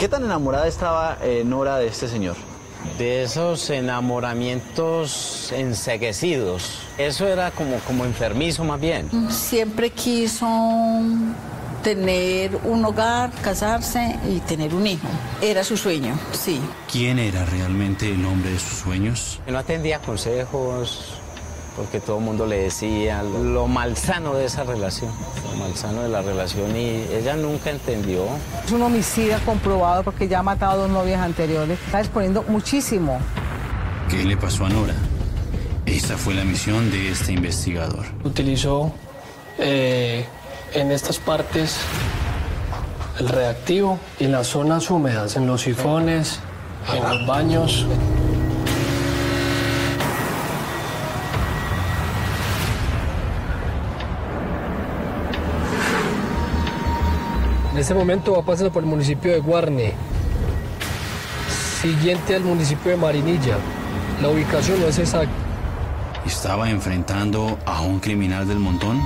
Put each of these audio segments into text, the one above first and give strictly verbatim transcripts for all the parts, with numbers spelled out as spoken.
tan enamorada estaba eh, Nora de este señor? De esos enamoramientos enceguecidos. Eso era como, como enfermizo más bien. Siempre quiso tener un hogar, casarse y tener un hijo. Era su sueño, sí. ¿Quién era realmente el hombre de sus sueños? No atendía consejos, porque todo el mundo le decía lo malsano de esa relación, lo malsano de la relación, y ella nunca entendió. Es un homicida comprobado porque ya ha matado a dos novias anteriores. Está exponiendo muchísimo. ¿Qué le pasó a Nora? Esa fue la misión de este investigador. Utilizó eh, en estas partes el reactivo y en las zonas húmedas, en los sifones, en los baños. En este momento va pasando por el municipio de Guarne, siguiente al municipio de Marinilla. La ubicación no es exacta. ¿Estaba enfrentando a un criminal del montón?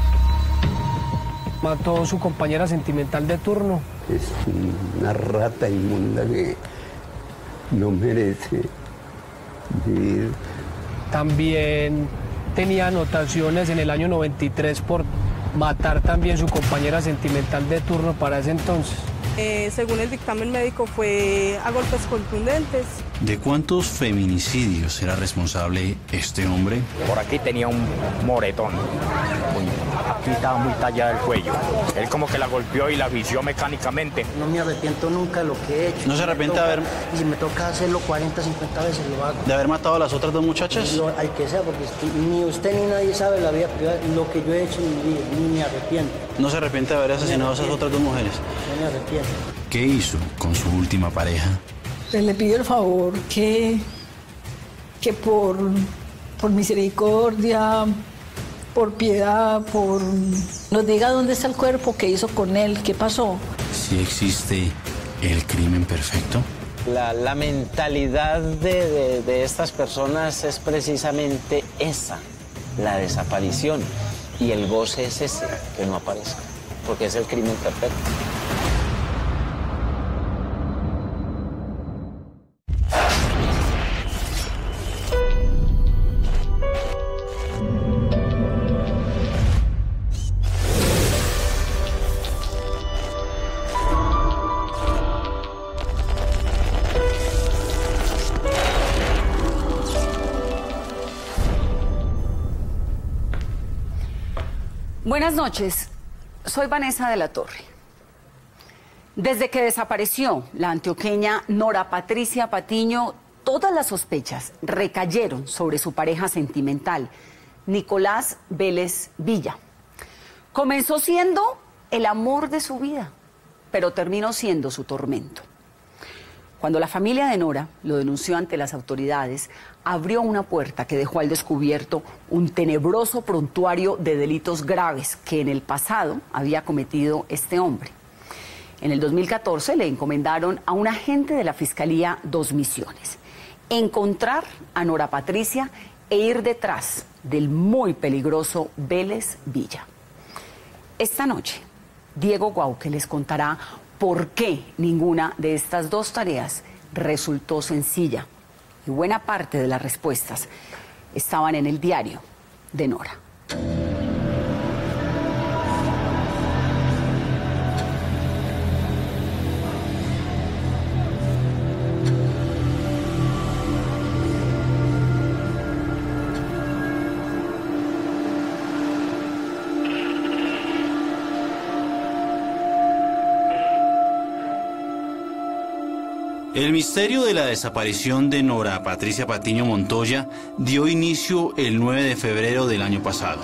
Mató a su compañera sentimental de turno. Es una rata inmunda que no merece vivir. También tenía anotaciones en el año noventa y tres por matar también su compañera sentimental de turno para ese entonces. Eh, según el dictamen médico, fue a golpes contundentes. ¿De cuántos feminicidios era responsable este hombre? Por aquí tenía un moretón. Aquí estaba muy tallada el cuello. Él como que la golpeó y la vició mecánicamente. No me arrepiento nunca de lo que he hecho. ¿No se arrepiente de haber...? Y si me toca hacerlo cuarenta, cincuenta veces, lo hago. ¿De haber matado a las otras dos muchachas? Lo, hay que ser, porque ni usted ni nadie sabe la vida privada, lo que yo he hecho en mi vida, ni me arrepiento. ¿No se arrepiente de haber asesinado a esas otras dos mujeres? No me arrepiento. ¿Qué hizo con su última pareja? Pues le pido el favor que, que por, por misericordia, por piedad, por nos diga dónde está el cuerpo, qué hizo con él, qué pasó. ¿Si existe el crimen perfecto? La, la mentalidad de, de, de estas personas es precisamente esa, la desaparición. Y el goce es ese, que no aparezca, porque es el crimen perfecto. Buenas noches, soy Vanessa de la Torre. Desde que desapareció la antioqueña Nora Patricia Patiño, todas las sospechas recayeron sobre su pareja sentimental, Nicolás Vélez Villa. Comenzó siendo el amor de su vida, pero terminó siendo su tormento. Cuando la familia de Nora lo denunció ante las autoridades, abrió una puerta que dejó al descubierto un tenebroso prontuario de delitos graves que en el pasado había cometido este hombre. En el dos mil catorce le encomendaron a un agente de la Fiscalía dos misiones: encontrar a Nora Patricia e ir detrás del muy peligroso Vélez Villa. Esta noche, Diego Guauque les contará por qué ninguna de estas dos tareas resultó sencilla, y buena parte de las respuestas estaban en el diario de Nora. El misterio de la desaparición de Nora Patricia Patiño Montoya dio inicio el nueve de febrero del año pasado.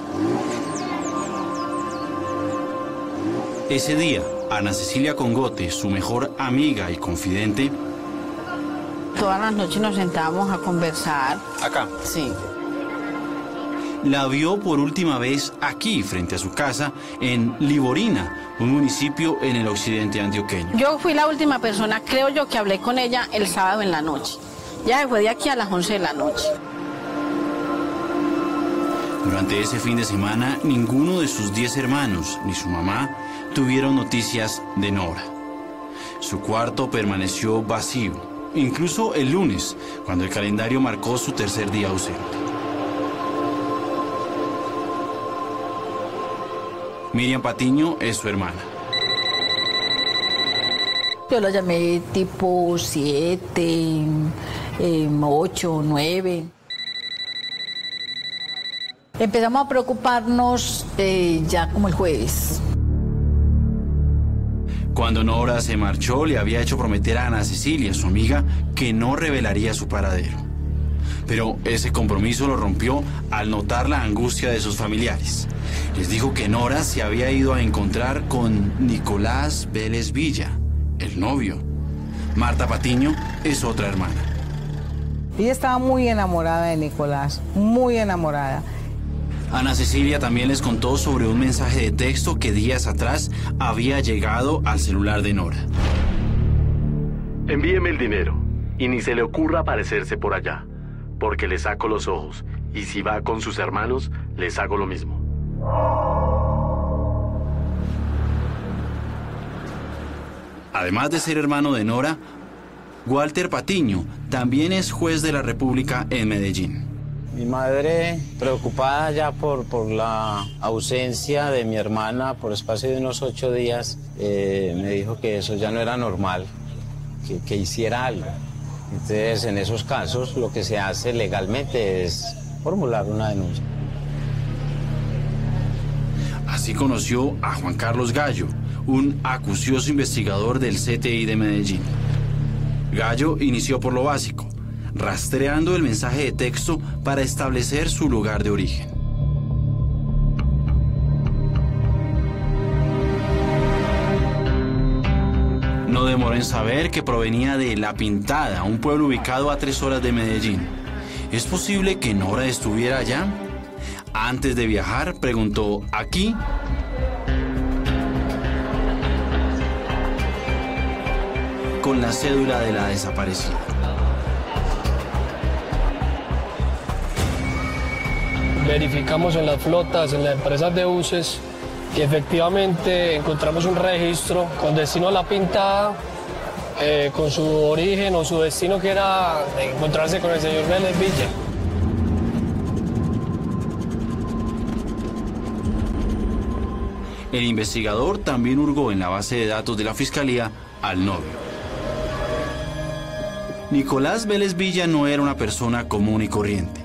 Ese día, Ana Cecilia Congote, su mejor amiga y confidente, Todas las noches nos sentábamos a conversar. ¿Acá? Sí. La vio por última vez aquí, frente a su casa, en Liborina, un municipio en el occidente antioqueño. Yo fui la última persona, creo yo, que hablé con ella el sábado en la noche. Ya fue de aquí a las once de la noche. Durante ese fin de semana, ninguno de sus diez hermanos ni su mamá tuvieron noticias de Nora. Su cuarto permaneció vacío, incluso el lunes, cuando el calendario marcó su tercer día ausente. Miriam Patiño es su hermana. Yo la llamé tipo siete, eh, ocho, nueve. Empezamos a preocuparnos eh, ya como el jueves. Cuando Nora se marchó, le había hecho prometer a Ana Cecilia, su amiga, que no revelaría su paradero. Pero ese compromiso lo rompió al notar la angustia de sus familiares. Les dijo que Nora se había ido a encontrar con Nicolás Vélez Villa, el novio. Marta Patiño es otra hermana. Ella estaba muy enamorada de Nicolás, muy enamorada. Ana Cecilia también les contó sobre un mensaje de texto que días atrás había llegado al celular de Nora. Envíeme el dinero y ni se le ocurra aparecerse por allá, porque le saco los ojos y si va con sus hermanos, les hago lo mismo. Además de ser hermano de Nora, Walter Patiño también es juez de la República en Medellín. Mi madre, preocupada ya por, por la ausencia de mi hermana por espacio de unos ocho días, eh, me dijo que eso ya no era normal, que, que hiciera algo. Entonces, en esos casos, lo que se hace legalmente es formular una denuncia. Así conoció a Juan Carlos Gallo, un acucioso investigador del C T I de Medellín. Gallo inició por lo básico, rastreando el mensaje de texto para establecer su lugar de origen. No demoró en saber que provenía de La Pintada, un pueblo ubicado a tres horas de Medellín. ¿Es posible que Nora estuviera allá? Antes de viajar, preguntó aquí con la cédula de la desaparecida. Verificamos en las flotas, en las empresas de buses, y efectivamente encontramos un registro con destino a La Pintada, eh, con su origen o su destino que era encontrarse con el señor Vélez Villa. El investigador también hurgó en la base de datos de la Fiscalía al novio. Nicolás Vélez Villa no era una persona común y corriente.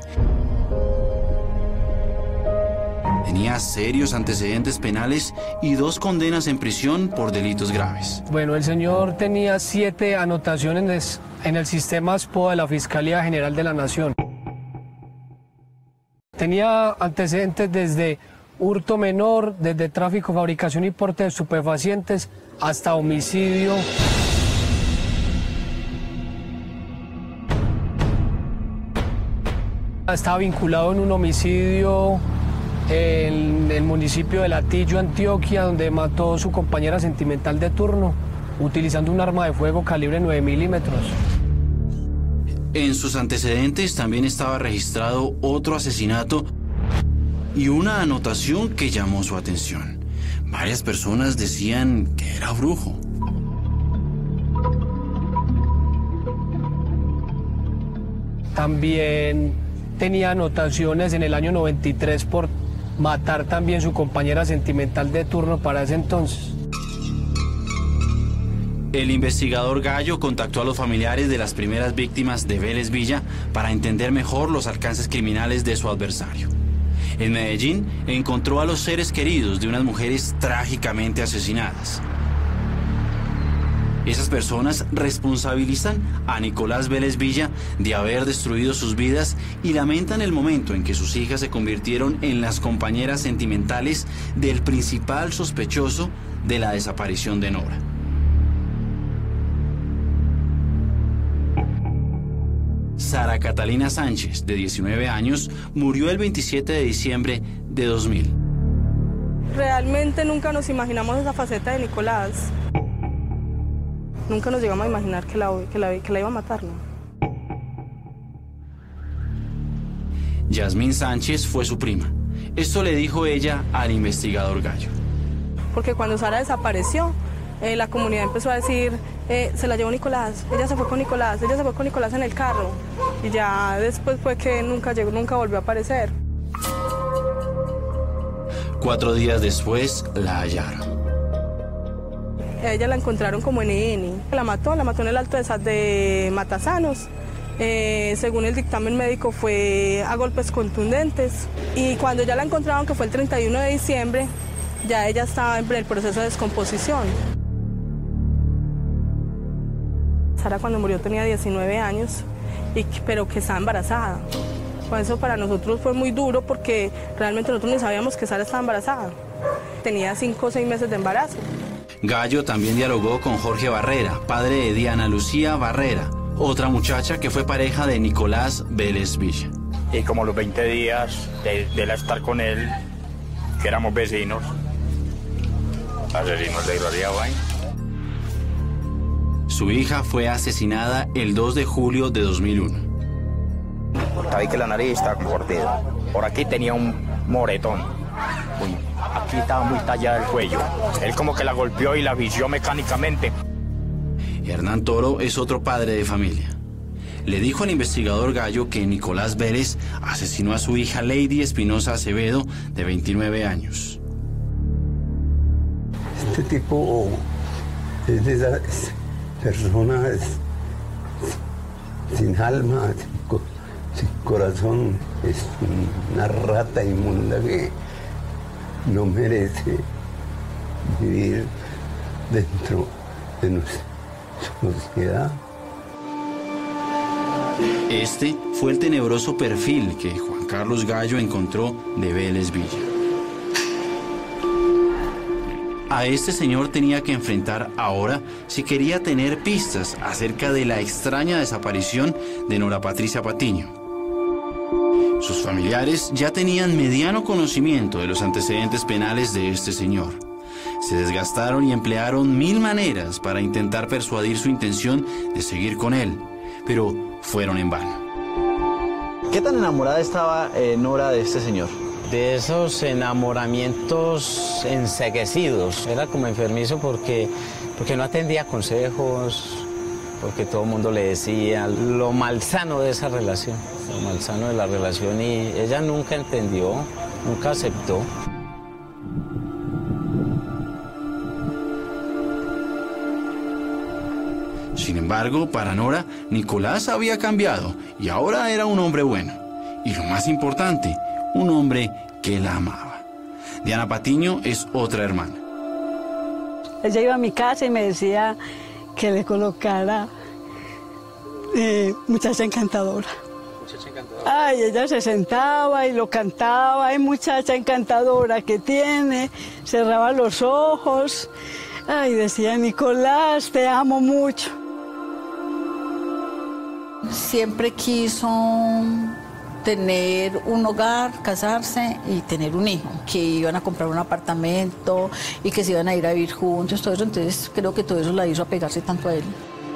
Tenía serios antecedentes penales y dos condenas en prisión por delitos graves. Bueno, el señor tenía siete anotaciones en el sistema S P O de la Fiscalía General de la Nación. Tenía antecedentes desde hurto menor, desde tráfico, fabricación y porte de estupefacientes, hasta homicidio. Estaba vinculado en un homicidio en el municipio de Latillo, Antioquia, donde mató a su compañera sentimental de turno, utilizando un arma de fuego calibre nueve milímetros. En sus antecedentes también estaba registrado otro asesinato y una anotación que llamó su atención. Varias personas decían que era brujo. También tenía anotaciones en el año noventa y tres por matar también su compañera sentimental de turno para ese entonces. El investigador Gallo contactó a los familiares de las primeras víctimas de Vélez Villa para entender mejor los alcances criminales de su adversario. En Medellín encontró a los seres queridos de unas mujeres trágicamente asesinadas. Esas personas responsabilizan a Nicolás Vélez Villa de haber destruido sus vidas y lamentan el momento en que sus hijas se convirtieron en las compañeras sentimentales del principal sospechoso de la desaparición de Nora. Sara Catalina Sánchez, de diecinueve años, murió el veintisiete de diciembre de dos mil. Realmente nunca nos imaginamos esa faceta de Nicolás. Nunca nos llegamos a imaginar que la, que la, que la iba a matar, ¿no? Yasmín Sánchez fue su prima. Esto le dijo ella al investigador Gallo. Porque cuando Sara desapareció, eh, la comunidad empezó a decir, eh, se la llevó Nicolás, ella se fue con Nicolás, ella se fue con Nicolás en el carro. Y ya después fue que nunca llegó, nunca volvió a aparecer. Cuatro días después la hallaron. Ella la encontraron como en N N. La mató, la mató en el Alto de, de Matasanos. Eh, según el dictamen médico fue a golpes contundentes. Y cuando ya la encontraron, que fue el treinta y uno de diciembre, ya ella estaba en el proceso de descomposición. Sara cuando murió tenía diecinueve años, y, pero que estaba embarazada. Por eso para nosotros fue muy duro porque realmente nosotros ni sabíamos que Sara estaba embarazada. Tenía cinco o seis meses de embarazo. Gallo también dialogó con Jorge Barrera, padre de Diana Lucía Barrera, otra muchacha que fue pareja de Nicolás Vélez Villa. Y como los veinte días de, de él estar con él, que éramos vecinos, asesinos de Iradiaguay. Su hija fue asesinada el dos de julio de dos mil uno. Estaba ahí que la nariz estaba compartida. Por aquí tenía un moretón. Uy, aquí estaba muy tallada el cuello. Él como que la golpeó y la vició mecánicamente. Hernán Toro es otro padre de familia. Le dijo al investigador Gallo que Nicolás Vélez asesinó a su hija Lady Espinosa Acevedo, de veintinueve años. Este tipo es de esas personas sin alma, sin, sin corazón, es una rata inmunda que no merece vivir dentro de nuestra sociedad. Este fue el tenebroso perfil que Juan Carlos Gallo encontró de Vélez Villa. A este señor tenía que enfrentar ahora si quería tener pistas acerca de la extraña desaparición de Nora Patricia Patiño. Sus familiares ya tenían mediano conocimiento de los antecedentes penales de este señor. Se desgastaron y emplearon mil maneras para intentar persuadir su intención de seguir con él, pero fueron en vano. ¿Qué tan enamorada estaba eh, Nora de este señor? De esos enamoramientos enceguecidos. Era como enfermizo porque, porque no atendía consejos, porque todo el mundo le decía lo malsano de esa relación, lo malsano de la relación, y ella nunca entendió, nunca aceptó. Sin embargo, para Nora, Nicolás había cambiado y ahora era un hombre bueno. Y lo más importante, un hombre que la amaba. Diana Patiño es otra hermana. Ella iba a mi casa y me decía que le colocara eh, muchacha encantadora. Muchacha encantadora. Ay, ella se sentaba y lo cantaba. Ay, muchacha encantadora que tiene. Cerraba los ojos. Ay, decía, Nicolás, te amo mucho. Siempre quiso tener un hogar, casarse y tener un hijo, que iban a comprar un apartamento y que se iban a ir a vivir juntos, todo eso. Entonces creo que todo eso la hizo apegarse tanto a él.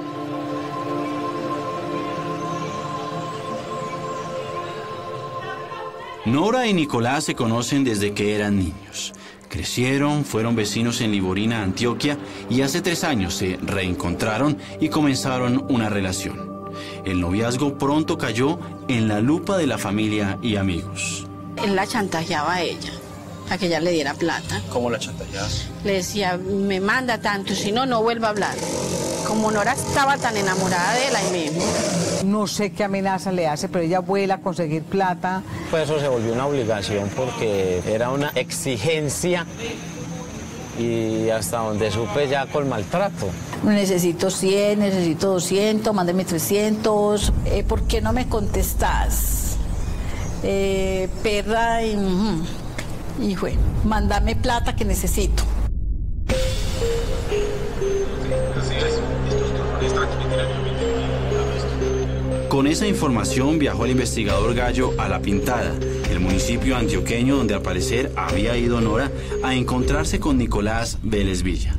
Nora y Nicolás se conocen desde que eran niños. Crecieron, fueron vecinos en Liborina, Antioquia, y hace tres años se reencontraron y comenzaron una relación. El noviazgo pronto cayó en la lupa de la familia y amigos. Él la chantajeaba a ella, a que ella le diera plata. ¿Cómo la chantajeabas? Le decía, me manda tanto, si no, no vuelva a hablar. Como Nora estaba tan enamorada de él ahí mismo. No sé qué amenaza le hace, pero ella vuela a conseguir plata. Pues eso se volvió una obligación porque era una exigencia y hasta donde supe ya con maltrato. Necesito cien, necesito doscientos, mándeme trescientos. Eh, ¿Por qué no me contestás? Eh, perra, y, uh, y bueno, mándame plata que necesito. Con esa información viajó el investigador Gallo a La Pintada, el municipio antioqueño donde al parecer había ido Nora a encontrarse con Nicolás Vélez Villa.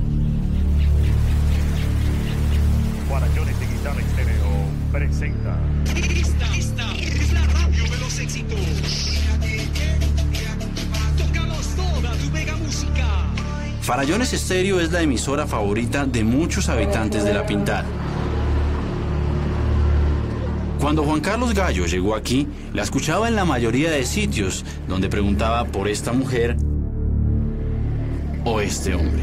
Guarayones de Guitarra Estéreo presenta. Esta, esta es la radio de los éxitos. Tocamos toda tu mega música. Farallones Estéreo es la emisora favorita de muchos habitantes de La Pintada. Cuando Juan Carlos Gallo llegó aquí, la escuchaba en la mayoría de sitios donde preguntaba por esta mujer o este hombre.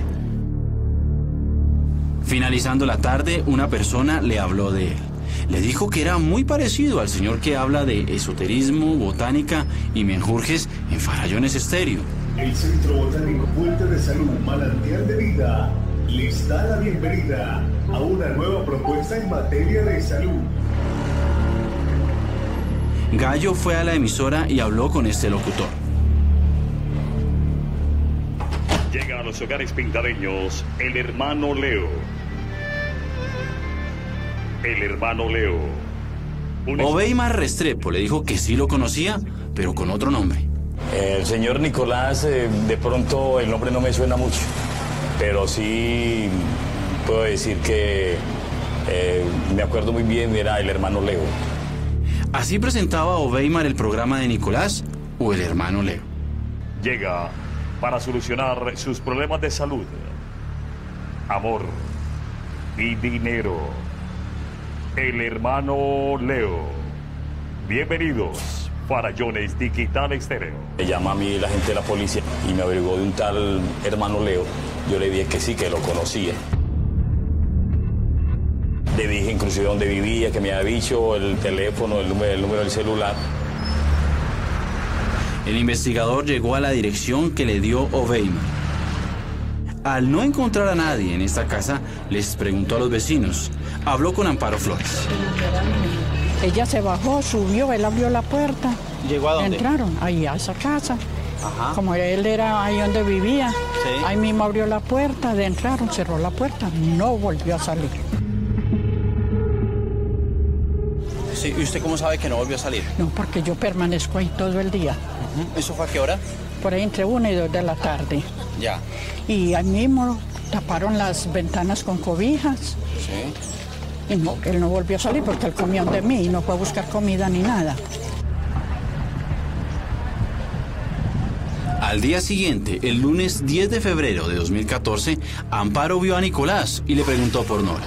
Finalizando la tarde, una persona le habló de él. Le dijo que era muy parecido al señor que habla de esoterismo, botánica y menjurjes en Farallones Estéreo. El Centro Botánico Fuente de Salud Manantial de Vida les da la bienvenida a una nueva propuesta en materia de salud. Gallo fue a la emisora y habló con este locutor. Llega a los hogares pintadeños el hermano Leo. El hermano Leo. Un... Oveimar Restrepo le dijo que sí lo conocía, pero con otro nombre. El señor Nicolás, eh, de pronto el nombre no me suena mucho, pero sí puedo decir que eh, me acuerdo muy bien, era el hermano Leo. Así presentaba Oveimar el programa de Nicolás o el hermano Leo. Llega para solucionar sus problemas de salud, amor y dinero. El hermano Leo. Bienvenidos. Farallones Digital Estéreo. Me llama a mí la gente de la policía y me averiguó de un tal hermano Leo. Yo le dije que sí, que lo conocía. Le dije inclusive dónde vivía, que me había dicho el teléfono, el número, el número del celular. El investigador llegó a la dirección que le dio Oveimar. Al no encontrar a nadie en esta casa, les preguntó a los vecinos. Habló con Amparo Flores. Ella se bajó, subió, él abrió la puerta. ¿Llegó a dónde? Entraron ahí a esa casa. Ajá. Como él era ahí donde vivía, sí. Ahí mismo abrió la puerta, de entraron, cerró la puerta, no volvió a salir. Sí, ¿y usted cómo sabe que no volvió a salir? No, porque yo permanezco ahí todo el día. Uh-huh. ¿Eso fue a qué hora? Por ahí entre una y dos de la tarde. Ya. Y ahí mismo taparon las ventanas con cobijas. Sí. Y no, él no volvió a salir porque él comió de mí y no fue a buscar comida ni nada. Al día siguiente, el lunes diez de febrero de dos mil catorce, Amparo vio a Nicolás y le preguntó por Nora.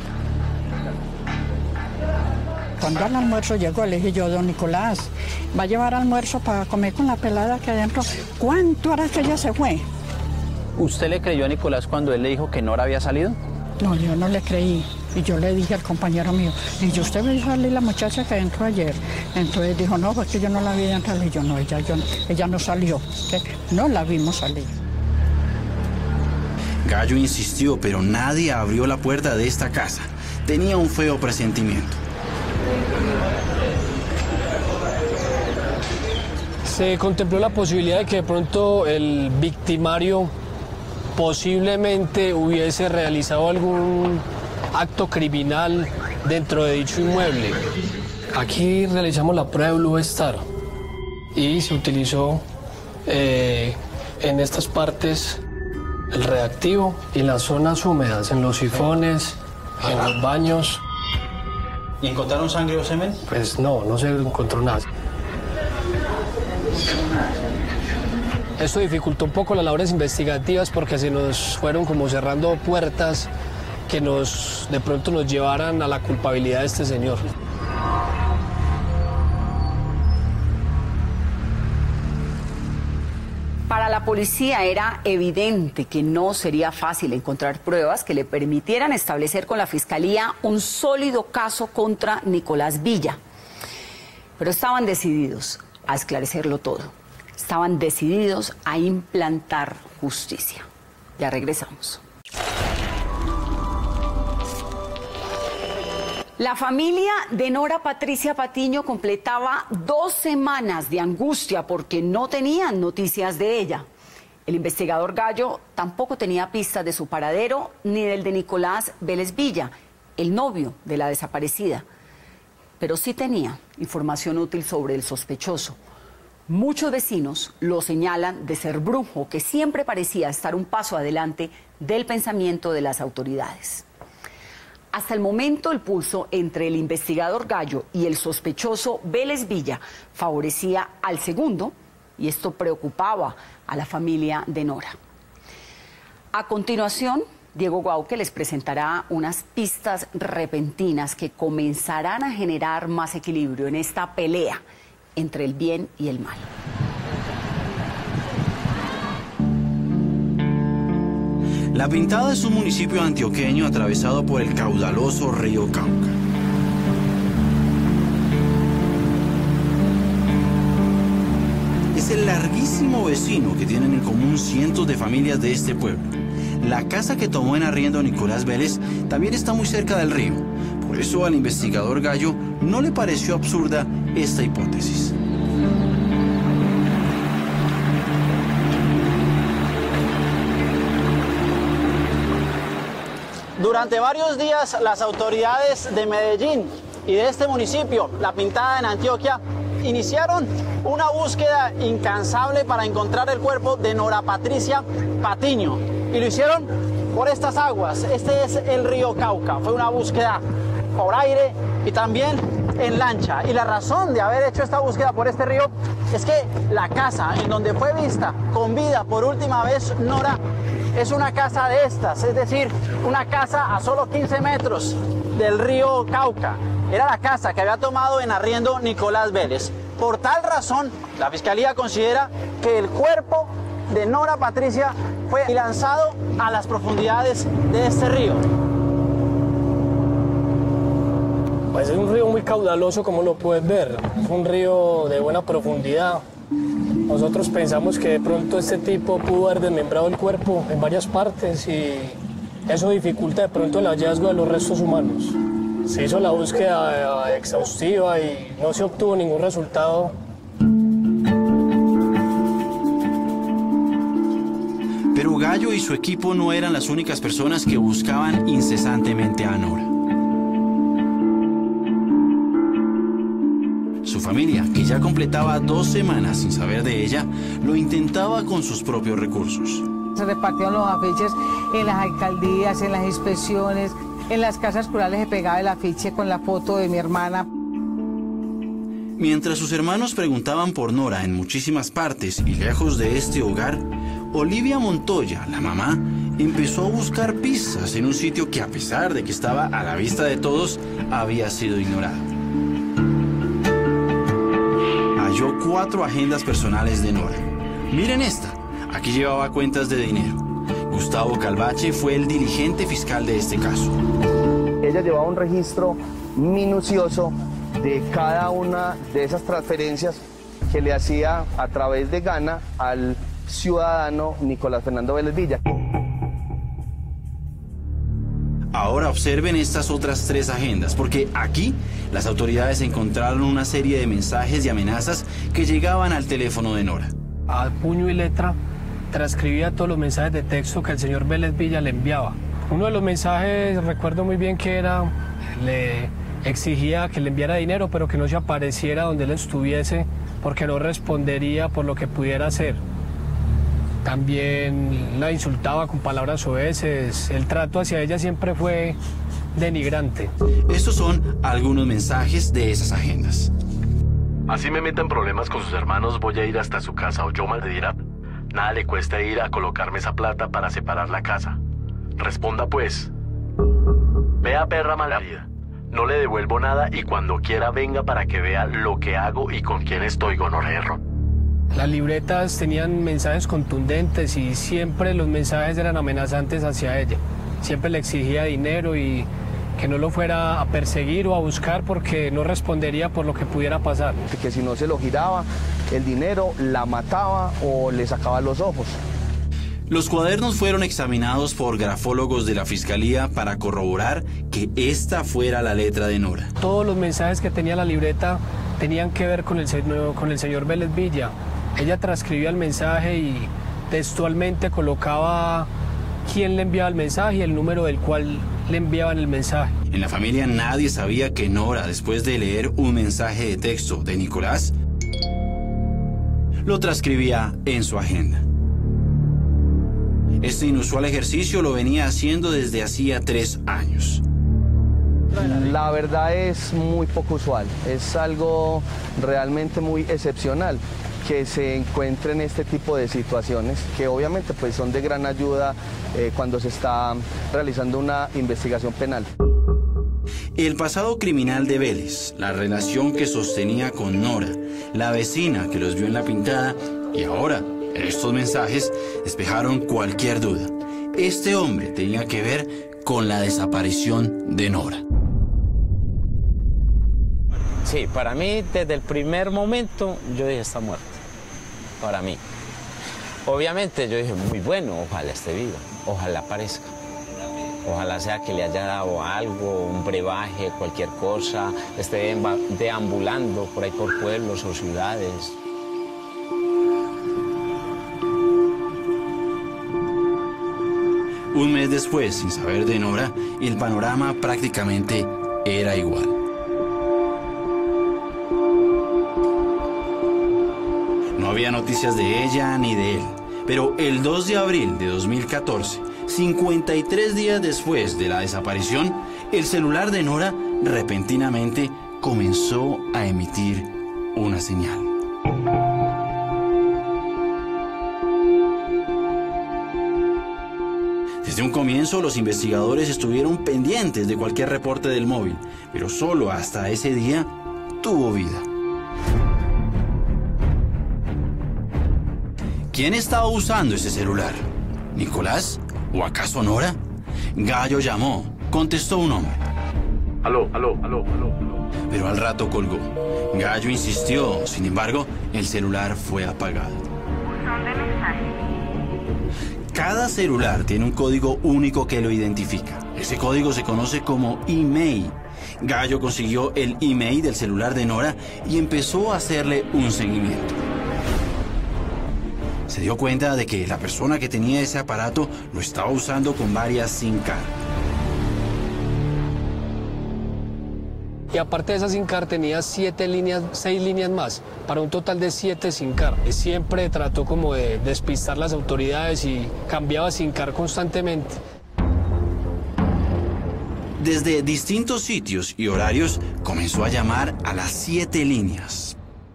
Cuando al almuerzo llegó, le dije yo, don Nicolás, ¿va a llevar almuerzo para comer con la pelada que adentro? ¿Cuánto hará que ella se fue? ¿Usted le creyó a Nicolás cuando él le dijo que Nora había salido? No, yo no le creí. Y yo le dije al compañero mío, y yo, usted ve salir la muchacha que entró ayer. Entonces dijo, no, pues que yo no la vi entrar. Y yo, no, ella, yo, ella no salió. ¿Qué? No la vimos salir. Gallo insistió, pero nadie abrió la puerta de esta casa. Tenía un feo presentimiento. Se contempló la posibilidad de que de pronto el victimario posiblemente hubiese realizado algún acto criminal dentro de dicho inmueble. Aquí realizamos la prueba de Blue Star y se utilizó eh, en estas partes el reactivo y las zonas húmedas, en los sifones, en los baños. ¿Y encontraron sangre o semen? Pues no, no se encontró nada. Esto dificultó un poco las labores investigativas porque se nos fueron como cerrando puertas que nos, de pronto nos llevaran a la culpabilidad de este señor. Para la policía era evidente que no sería fácil encontrar pruebas que le permitieran establecer con la fiscalía un sólido caso contra Nicolás Villa. Pero estaban decididos a esclarecerlo todo. Estaban decididos a implantar justicia. Ya regresamos. La familia de Nora Patricia Patiño completaba dos semanas de angustia porque no tenían noticias de ella. El investigador Gallo tampoco tenía pistas de su paradero ni del de Nicolás Vélez Villa, el novio de la desaparecida. Pero sí tenía información útil sobre el sospechoso. Muchos vecinos lo señalan de ser brujo, que siempre parecía estar un paso adelante del pensamiento de las autoridades. Hasta el momento, el pulso entre el investigador Gallo y el sospechoso Vélez Villa favorecía al segundo, y esto preocupaba a la familia de Nora. A continuación, Diego Guauque les presentará unas pistas repentinas que comenzarán a generar más equilibrio en esta pelea entre el bien y el mal. La Pintada es un municipio antioqueño atravesado por el caudaloso río Cauca. Es el larguísimo vecino que tienen en común cientos de familias de este pueblo. La casa que tomó en arriendo Nicolás Vélez también está muy cerca del río. Por eso al investigador Gallo no le pareció absurda esta hipótesis. Durante varios días, las autoridades de Medellín y de este municipio, La Pintada en Antioquia, iniciaron una búsqueda incansable para encontrar el cuerpo de Nora Patricia Patiño. Y lo hicieron por estas aguas. Este es el río Cauca. Fue una búsqueda por aire y también en lancha. Y la razón de haber hecho esta búsqueda por este río es que la casa en donde fue vista con vida por última vez Nora es una casa de estas, es decir, una casa a solo quince metros del río Cauca. Era la casa que había tomado en arriendo Nicolás Vélez. Por tal razón, la Fiscalía considera que el cuerpo de Nora Patricia fue lanzado a las profundidades de este río. Pues es un río muy caudaloso, como lo puedes ver. Es un río de buena profundidad. Nosotros pensamos que de pronto este tipo pudo haber desmembrado el cuerpo en varias partes y eso dificulta de pronto el hallazgo de los restos humanos. Se hizo la búsqueda exhaustiva y no se obtuvo ningún resultado. Pero Gallo y su equipo no eran las únicas personas que buscaban incesantemente a Nora. Su familia, que ya completaba dos semanas sin saber de ella, lo intentaba con sus propios recursos. Se repartieron los afiches en las alcaldías, en las inspecciones, en las casas rurales se pegaba el afiche con la foto de mi hermana. Mientras sus hermanos preguntaban por Nora en muchísimas partes y lejos de este hogar, Olivia Montoya, la mamá, empezó a buscar pistas en un sitio que, a pesar de que estaba a la vista de todos, había sido ignorado. Halló cuatro agendas personales de Nora. Miren esta, aquí llevaba cuentas de dinero. Gustavo Calvache fue el dirigente fiscal de este caso. Ella llevaba un registro minucioso de cada una de esas transferencias que le hacía a través de Gana al ciudadano Nicolás Fernando Vélez Villa. Ahora observen estas otras tres agendas, porque aquí las autoridades encontraron una serie de mensajes y amenazas que llegaban al teléfono de Nora. A puño y letra transcribía todos los mensajes de texto que el señor Vélez Villa le enviaba. Uno de los mensajes, recuerdo muy bien que era, le exigía que le enviara dinero, pero que no se apareciera donde él estuviese, porque no respondería por lo que pudiera hacer. También la insultaba con palabras soeces. El trato hacia ella siempre fue denigrante. Estos son algunos mensajes de esas agendas. Así me meta en problemas con sus hermanos, voy a ir hasta su casa o yo maldirá. Nada le cuesta ir a colocarme esa plata para separar la casa. Responda pues. Vea, perra malparida, no le devuelvo nada y cuando quiera venga para que vea lo que hago y con quién estoy, gonorrero. Las libretas tenían mensajes contundentes y siempre los mensajes eran amenazantes hacia ella. Siempre le exigía dinero y que no lo fuera a perseguir o a buscar porque no respondería por lo que pudiera pasar. Que si no se lo giraba el dinero, la mataba o le sacaba los ojos. Los cuadernos fueron examinados por grafólogos de la Fiscalía para corroborar que esta fuera la letra de Nora. Todos los mensajes que tenía la libreta tenían que ver con el, con el señor Vélez Villa. Ella transcribía el mensaje y textualmente colocaba quién le enviaba el mensaje y el número del cual le enviaban el mensaje. En la familia nadie sabía que Nora, después de leer un mensaje de texto de Nicolás, lo transcribía en su agenda. Este inusual ejercicio lo venía haciendo desde hacía tres años. La verdad es muy poco usual, es algo realmente muy excepcional que se encuentren este tipo de situaciones, que obviamente pues son de gran ayuda eh, cuando se está realizando una investigación penal. El pasado criminal de Vélez, la relación que sostenía con Nora, la vecina que los vio en la pintada y ahora estos mensajes despejaron cualquier duda. Este hombre tenía que ver con la desaparición de Nora. Sí, para mí desde el primer momento yo dije está muerta, para mí. Obviamente yo dije muy bueno, ojalá esté viva, ojalá aparezca. Ojalá sea que le haya dado algo, un brebaje, cualquier cosa, esté deambulando por ahí por pueblos o ciudades. Un mes después, sin saber de Nora, el panorama prácticamente era igual. No había noticias de ella ni de él, pero el dos de abril de dos mil catorce, cincuenta y tres días después de la desaparición, el celular de Nora repentinamente comenzó a emitir una señal. Desde un comienzo, los investigadores estuvieron pendientes de cualquier reporte del móvil, pero solo hasta ese día tuvo vida. ¿Quién estaba usando ese celular? ¿Nicolás? ¿O acaso Nora? Gallo llamó, contestó un hombre. Aló, aló, aló, aló, aló. Pero al rato colgó. Gallo insistió, sin embargo, el celular fue apagado. Cada celular tiene un código único que lo identifica. Ese código se conoce como email. Gallo consiguió el email del celular de Nora y empezó a hacerle un seguimiento. Se dio cuenta de que la persona que tenía ese aparato lo estaba usando con varias SIM card. Y aparte de esa SIM card tenía siete líneas, seis líneas más, para un total de siete SIM card. Siempre trató como de despistar las autoridades y cambiaba SIM card constantemente. Desde distintos sitios y horarios comenzó a llamar a las siete líneas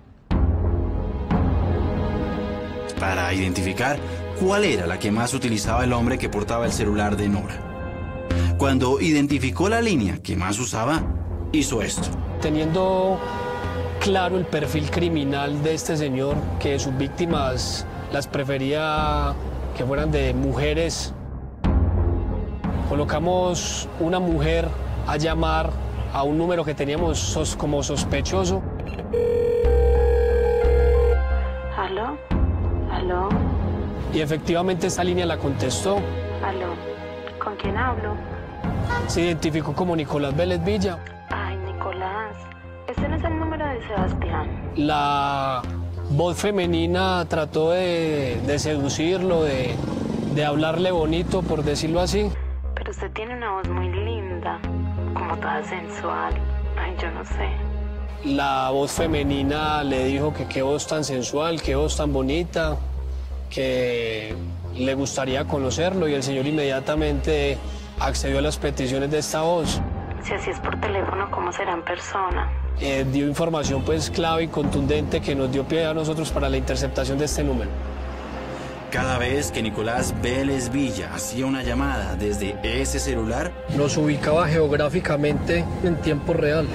para identificar cuál era la que más utilizaba el hombre que portaba el celular de Nora. Cuando identificó la línea que más usaba, hizo esto. Teniendo claro el perfil criminal de este señor, que sus víctimas las prefería que fueran de mujeres, colocamos una mujer a llamar a un número que teníamos sos como sospechoso. ¿Aló? ¿Aló? Y efectivamente esta línea la contestó. ¿Aló? ¿Con quién hablo? Se identificó como Nicolás Vélez Villa. Ay, Nicolás, ese no es el número de Sebastián. La voz femenina trató de, de seducirlo, de, de hablarle bonito, por decirlo así. Pero usted tiene una voz muy linda, como toda sensual. Ay, yo no sé. La voz femenina le dijo que qué voz tan sensual, qué voz tan bonita, que le gustaría conocerlo, y el señor inmediatamente accedió a las peticiones de esta voz. Si así es por teléfono, ¿cómo será en persona? Eh, dio información pues clave y contundente que nos dio pie a nosotros para la interceptación de este número. Cada vez que Nicolás Vélez Villa hacía una llamada desde ese celular, nos ubicaba geográficamente en tiempo real.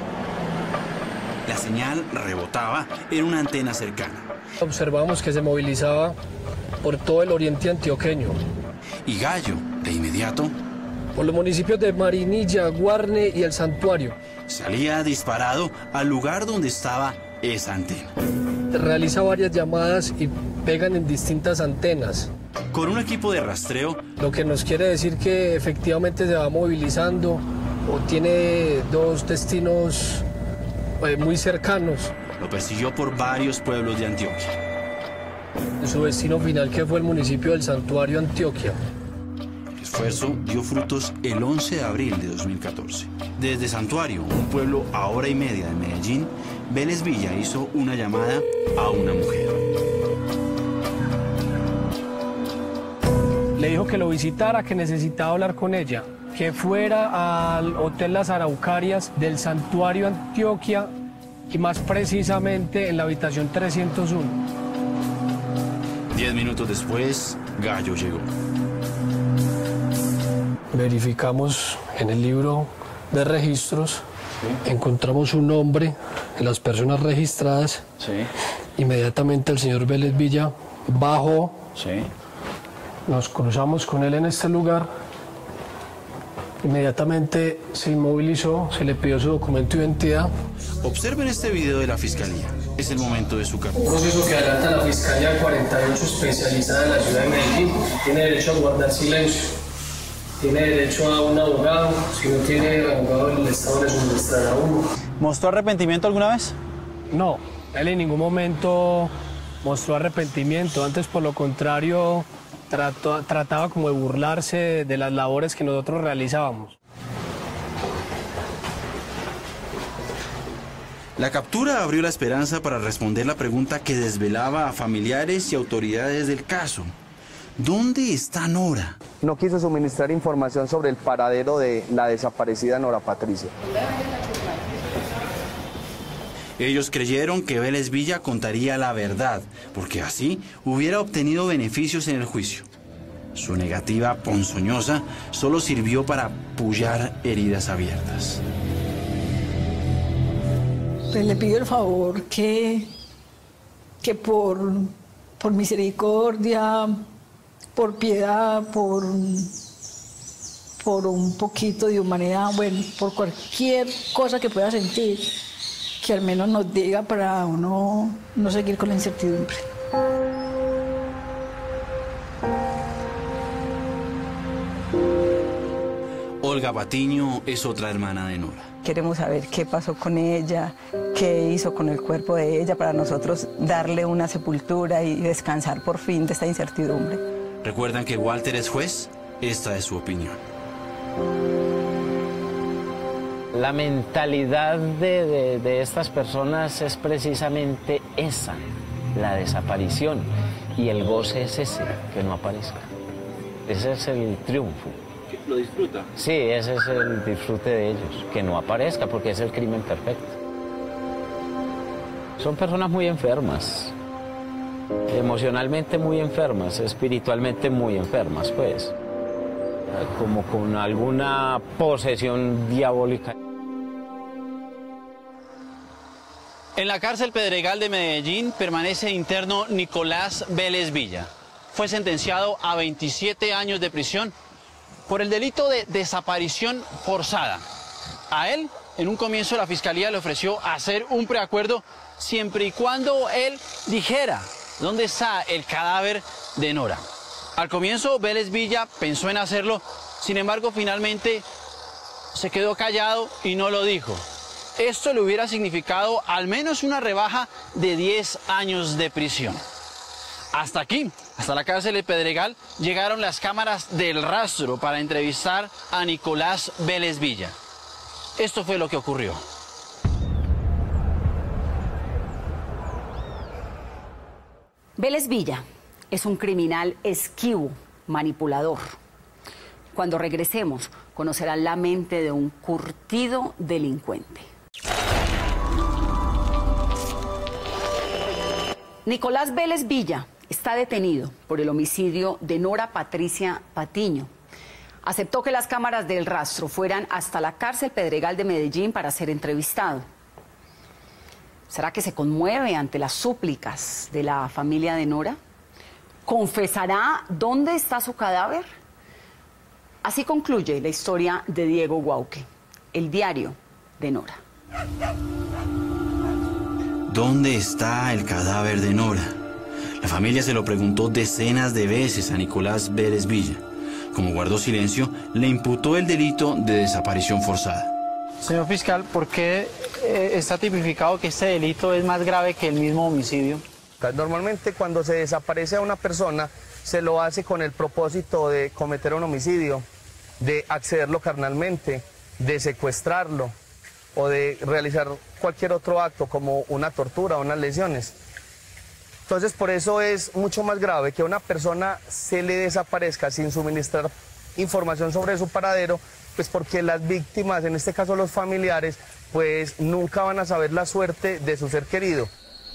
La señal rebotaba en una antena cercana. Observamos que se movilizaba por todo el oriente antioqueño. Y Gallo, de inmediato, por los municipios de Marinilla, Guarne y El Santuario, salía disparado al lugar donde estaba esa antena. Realiza varias llamadas y pegan en distintas antenas. Con un equipo de rastreo, lo que nos quiere decir que efectivamente se va movilizando o tiene dos destinos eh, muy cercanos. Lo persiguió por varios pueblos de Antioquia. Su destino final, que fue el municipio del Santuario, Antioquia. El esfuerzo dio frutos el once de abril de dos mil catorce. Desde Santuario, un pueblo a hora y media de Medellín, Vélez Villa hizo una llamada a una mujer. Le dijo que lo visitara, que necesitaba hablar con ella. que fuera al Hotel Las Araucarias del Santuario Antioquia y más precisamente en la habitación trescientos uno. Diez minutos después, Gallo llegó. Verificamos en el libro de registros, sí. Encontramos un nombre en las personas registradas. Sí. Inmediatamente el señor Vélez Villa bajó. Sí. Nos cruzamos con él en este lugar. Inmediatamente se inmovilizó, se le pidió su documento de identidad. Observen este video de la Fiscalía. Es el momento de su captura. Un proceso que adelanta la Fiscalía cuarenta y ocho especializada en la ciudad de Medellín. Tiene derecho a guardar silencio. Tiene derecho a un abogado. Si no tiene abogado, el Estado le suministrará a uno. ¿Mostró arrepentimiento alguna vez? No, él en ningún momento mostró arrepentimiento. Antes, por lo contrario, trató, trataba como de burlarse de las labores que nosotros realizábamos. La captura abrió la esperanza para responder la pregunta que desvelaba a familiares y autoridades del caso. ¿Dónde está Nora? No quiso suministrar información sobre el paradero de la desaparecida Nora Patricia. Ellos creyeron que Vélez Villa contaría la verdad, porque así hubiera obtenido beneficios en el juicio. Su negativa ponzoñosa solo sirvió para pullar heridas abiertas. Pues le pido el favor que, que por, por misericordia, por piedad, por, por un poquito de humanidad, bueno, por cualquier cosa que pueda sentir, que al menos nos diga para uno no seguir con la incertidumbre. Olga Patiño es otra hermana de Nora. Queremos saber qué pasó con ella, qué hizo con el cuerpo de ella para nosotros darle una sepultura y descansar por fin de esta incertidumbre. ¿Recuerdan que Walter es juez? Esta es su opinión. La mentalidad de, de, de estas personas es precisamente esa, la desaparición. Y el goce es ese, que no aparezca. Ese es el triunfo. ¿Lo disfruta? Sí, ese es el disfrute de ellos, que no aparezca, porque es el crimen perfecto. Son personas muy enfermas, emocionalmente muy enfermas, espiritualmente muy enfermas, pues, como con alguna posesión diabólica. En la cárcel Pedregal de Medellín permanece interno Nicolás Vélez Villa. Fue sentenciado a veintisiete años de prisión por el delito de desaparición forzada. A él, en un comienzo, la Fiscalía le ofreció hacer un preacuerdo siempre y cuando él dijera dónde está el cadáver de Nora. Al comienzo, Vélez Villa pensó en hacerlo, sin embargo, finalmente se quedó callado y no lo dijo. Esto le hubiera significado al menos una rebaja de diez años de prisión. Hasta aquí, hasta la cárcel de Pedregal, llegaron las cámaras del rastro para entrevistar a Nicolás Vélez Villa. Esto fue lo que ocurrió. Vélez Villa es un criminal esquivo, manipulador. Cuando regresemos, conocerán la mente de un curtido delincuente. Nicolás Vélez Villa está detenido por el homicidio de Nora Patricia Patiño. Aceptó que las cámaras del rastro fueran hasta la cárcel Pedregal de Medellín para ser entrevistado. ¿Será que se conmueve ante las súplicas de la familia de Nora? ¿Confesará dónde está su cadáver? Así concluye la historia de Diego Guauque, el diario de Nora. ¿Dónde está el cadáver de Nora? La familia se lo preguntó decenas de veces a Nicolás Vélez Villa. Como guardó silencio, le imputó el delito de desaparición forzada. Señor fiscal, ¿por qué eh, está tipificado que este delito es más grave que el mismo homicidio? Normalmente cuando se desaparece a una persona, se lo hace con el propósito de cometer un homicidio, de accederlo carnalmente, de secuestrarlo o de realizar cualquier otro acto como una tortura o unas lesiones. Entonces, por eso es mucho más grave que una persona se le desaparezca sin suministrar información sobre su paradero pues porque las víctimas, en este caso los familiares, pues nunca van a saber la suerte de su ser querido.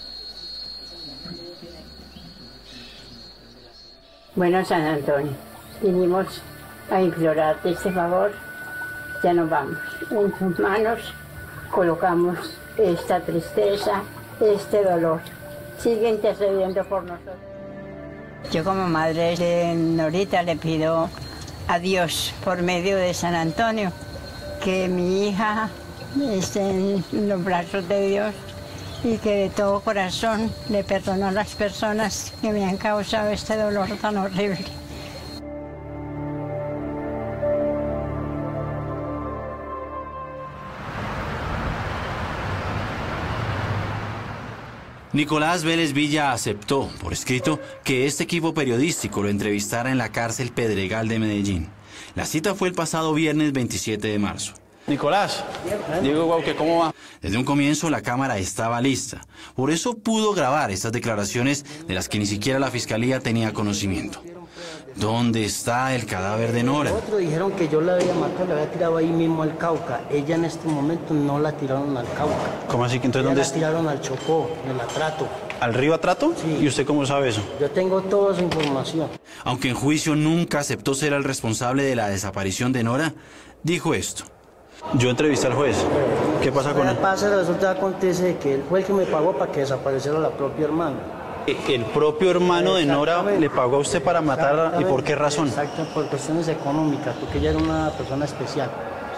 Bueno, San Antonio, vinimos a implorarte este favor, ya nos vamos. En tus manos colocamos esta tristeza, este dolor. Sigue intercediendo por nosotros. Yo como madre de Norita le pido a Dios, por medio de San Antonio, que mi hija esté en los brazos de Dios y que de todo corazón le perdono a las personas que me han causado este dolor tan horrible. Nicolás Vélez Villa aceptó, por escrito, que este equipo periodístico lo entrevistara en la cárcel Pedregal de Medellín. La cita fue el pasado viernes veintisiete de marzo. Nicolás, Diego Guauque, ¿cómo va? Desde un comienzo la cámara estaba lista. Por eso pudo grabar estas declaraciones de las que ni siquiera la fiscalía tenía conocimiento. ¿Dónde está el cadáver de Nora? Otros dijeron que yo la había matado, la había tirado ahí mismo al Cauca. Ella en este momento no la tiraron al Cauca. ¿Cómo así? ¿Entonces Ella dónde la está? tiraron al Chocó, en el Atrato. ¿Al río Atrato? Sí. ¿Y usted cómo sabe eso? Yo tengo toda esa información. Aunque en juicio nunca aceptó ser el responsable de la desaparición de Nora, dijo esto. Yo entrevisté al juez. ¿Qué pasa con él? Pasa, resulta acontece que él fue el que me pagó para que desapareciera la propia hermana. El propio hermano de Nora le pagó a usted para matarla. ¿Y por qué razón? Exacto, por cuestiones económicas, porque ella era una persona especial.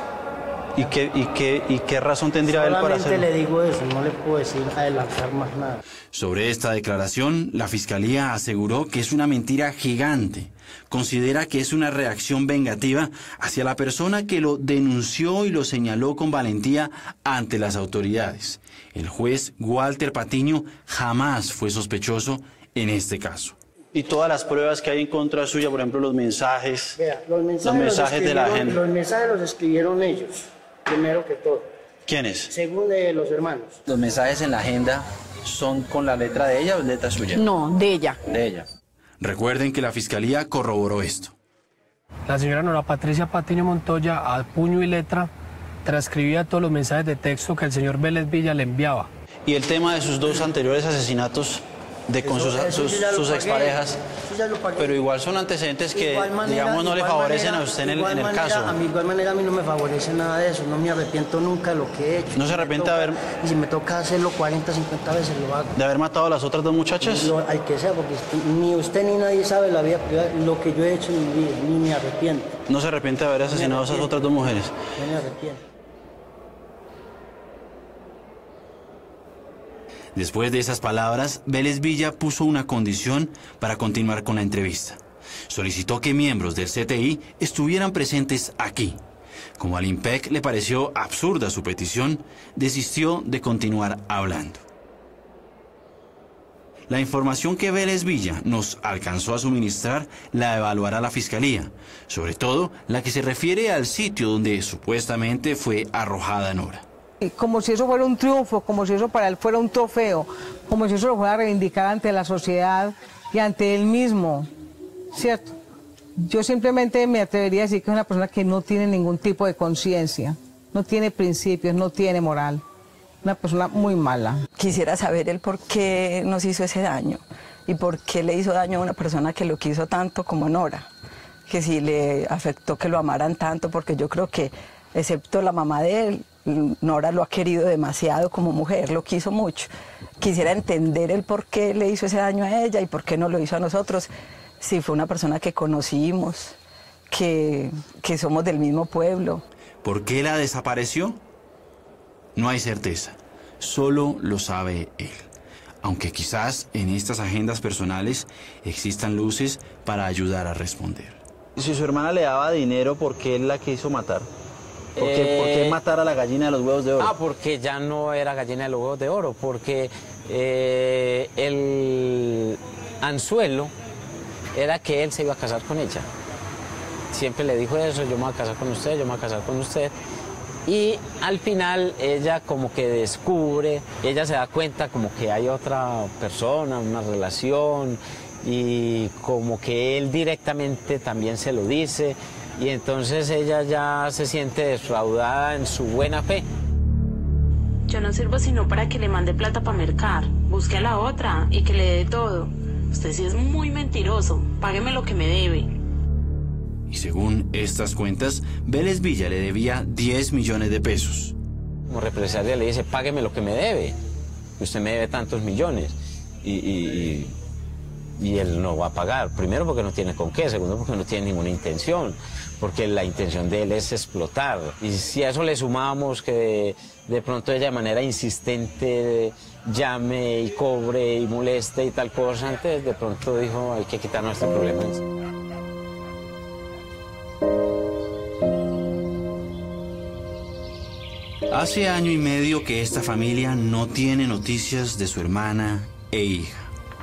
¿Y qué, y qué, y qué razón tendría él para hacerlo? Solamente le digo eso, no le puedo decir adelantar más nada. Sobre esta declaración, la fiscalía aseguró que es una mentira gigante. Considera que es una reacción vengativa hacia la persona que lo denunció y lo señaló con valentía ante las autoridades. El juez Walter Patiño jamás fue sospechoso en este caso. Y todas las pruebas que hay en contra suya, por ejemplo, los mensajes, Vea, los mensajes, los mensajes los de la gente. Los mensajes los escribieron ellos, primero que todo. ¿Quiénes? Según de los hermanos. ¿Los mensajes en la agenda son con la letra de ella o letra suya? No, de ella. De ella. Recuerden que la fiscalía corroboró esto. La señora Nora Patricia Patiño Montoya, a puño y letra, transcribía todos los mensajes de texto que el señor Vélez Villa le enviaba. Y el tema de sus dos anteriores asesinatos de con Eso- sus, eso sus, yo ya lo sus pagué, exparejas, eso ya lo pagué. pero igual son antecedentes que, Igual manera- digamos, no le igual favorecen manera- a usted en el, igual en el manera, caso. A mí, igual manera a mí no me favorece nada de eso, no me arrepiento nunca de lo que he hecho. ¿No se arrepiente de haber, Y si me toca hacerlo cuarenta, cincuenta veces lo hago. de haber matado a las otras dos muchachas? Lo- al que sea, porque usted- ni usted ni nadie sabe la vida privada, lo que yo he hecho en mi vida, ni me arrepiento, ¿No se arrepiente de haber asesinado a esas otras dos mujeres? no me arrepiento. Después de esas palabras, Vélez Villa puso una condición para continuar con la entrevista. Solicitó que miembros del C T I estuvieran presentes aquí. Como al IMPEC le pareció absurda su petición, desistió de continuar hablando. La información que Vélez Villa nos alcanzó a suministrar la evaluará la Fiscalía, sobre todo la que se refiere al sitio donde supuestamente fue arrojada Nora. Como si eso fuera un triunfo, como si eso para él fuera un trofeo, como si eso lo fuera a reivindicar ante la sociedad y ante él mismo, ¿cierto? Yo simplemente me atrevería a decir que es una persona que no tiene ningún tipo de conciencia, no tiene principios, no tiene moral, una persona muy mala. Quisiera saber el por qué nos hizo ese daño y por qué le hizo daño a una persona que lo quiso tanto como Nora, que si le afectó que lo amaran tanto, porque yo creo que, excepto la mamá de él, Nora lo ha querido demasiado como mujer, lo quiso mucho. Quisiera entender el por qué le hizo ese daño a ella y por qué no lo hizo a nosotros, si fue una persona que conocimos, que, que somos del mismo pueblo. ¿Por qué la desapareció? No hay certeza, solo lo sabe él. Aunque quizás en estas agendas personales existan luces para ayudar a responder. Si su hermana le daba dinero, ¿por qué él la quiso matar? ¿Por qué, Eh, por qué matar a la gallina de los huevos de oro? Ah, porque ya no era gallina de los huevos de oro, porque eh, el anzuelo era que él se iba a casar con ella. Siempre le dijo eso, yo me voy a casar con usted, yo me voy a casar con usted. Y al final ella como que descubre, ella se da cuenta como que hay otra persona, una relación, y como que él directamente también se lo dice. Y entonces ella ya se siente defraudada en su buena fe. Yo no sirvo sino para que le mande plata para mercar. Busque a la otra y que le dé todo. Usted sí es muy mentiroso. Págueme lo que me debe. Y según estas cuentas, Vélez Villa le debía diez millones de pesos. Como represalia le dice, págueme lo que me debe. Usted me debe tantos millones. Y, y, y, y él no va a pagar. Primero porque no tiene con qué. Segundo porque no tiene ninguna intención. Porque la intención de él es explotar. Y si a eso le sumamos que de, de pronto ella de manera insistente llame y cobre y moleste y tal cosa, antes de pronto dijo, hay que quitarnos este problema. Hace año y medio que esta familia no tiene noticias de su hermana e hija.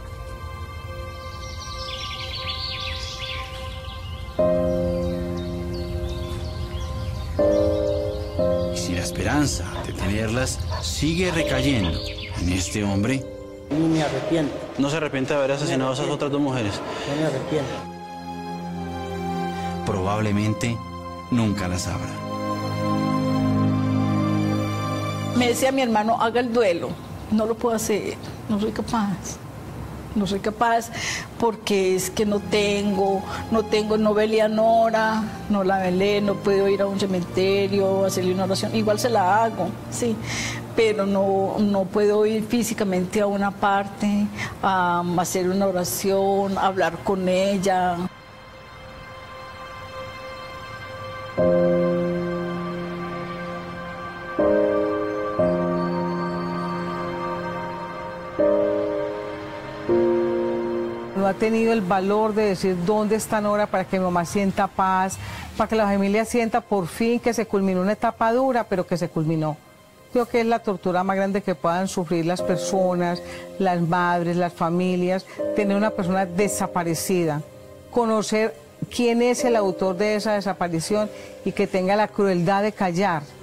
Y si la esperanza de tenerlas sigue recayendo en este hombre... Ni me arrepiento. ¿No se arrepiente de haber asesinado a esas otras dos mujeres? No me arrepiento. Probablemente nunca las sabrá. Me decía mi hermano, haga el duelo. No lo puedo hacer, no soy capaz. No soy capaz porque es que no tengo, no tengo, no velé a Nora, no la velé, no puedo ir a un cementerio, hacerle una oración. Igual se la hago, sí, pero no, no puedo ir físicamente a una parte, a hacer una oración, a hablar con ella. No ha tenido el valor de decir dónde está Nora para que mi mamá sienta paz, para que la familia sienta por fin que se culminó una etapa dura, pero que se culminó. Creo que es la tortura más grande que puedan sufrir las personas, las madres, las familias, tener una persona desaparecida, conocer quién es el autor de esa desaparición y que tenga la crueldad de callar.